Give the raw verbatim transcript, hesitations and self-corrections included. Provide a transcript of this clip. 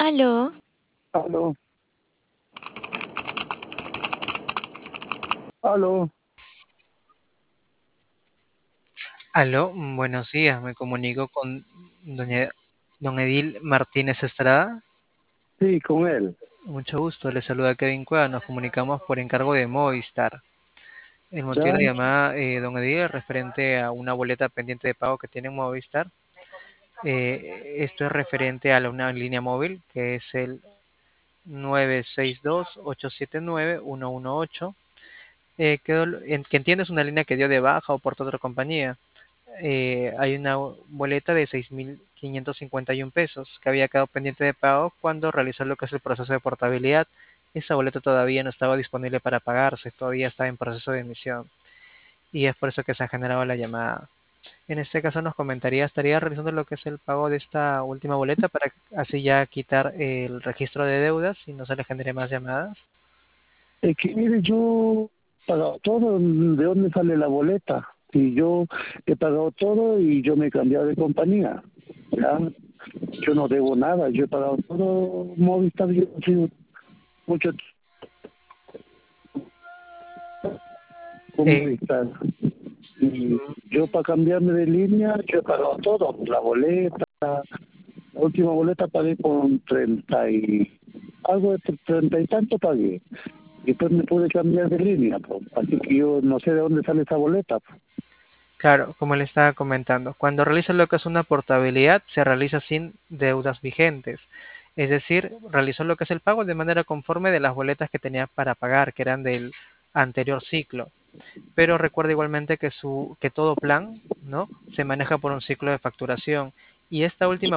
Aló, Aló, aló, Aló, mm, buenos días, me comunico con doña, don Edil Martínez Estrada. sí, con él. Mucho gusto, le saluda Kevin Cueva, nos comunicamos por encargo de Movistar. El motivo ¿Ya? de la llamada, eh, don Edil, es referente a una boleta pendiente de pago que tiene Movistar. Eh, esto es referente a la- una línea móvil que es el nueve seis dos, ocho siete nueve, uno uno ocho, eh, que, en- que entiendo es una línea que dio de baja o por otra compañía. Eh, hay una boleta de seis mil quinientos cincuenta y uno pesos que había quedado pendiente de pago cuando realizó lo que es el proceso de portabilidad. Esa boleta todavía no estaba disponible para pagarse, todavía está en proceso de emisión y es por eso que se ha generado la llamada. En este caso nos comentaría, estaría realizando lo que es el pago de esta última boleta para así ya quitar el registro de deudas y no se le genere más llamadas. Es que mire, yo he pagado todo, ¿de dónde sale la boleta? Y yo he pagado todo y yo me he cambiado de compañía. ¿Ya? Yo no debo nada, yo he pagado todo Movistar, yo he sido mucho con Eh, Movistar. Y yo para cambiarme de línea, yo he pagado todo, la boleta, la última boleta pagué con treinta y algo de treinta y tanto pagué. Y después me pude cambiar de línea, pues. Así que yo no sé de dónde sale esa boleta, pues. Claro, como le estaba comentando, cuando realiza lo que es una portabilidad, se realiza sin deudas vigentes. Es decir, realizó lo que es el pago de manera conforme de las boletas que tenía para pagar, que eran del anterior ciclo. Pero recuerda igualmente que su, que todo plan, ¿no? Se maneja por un ciclo de facturación. Y esta última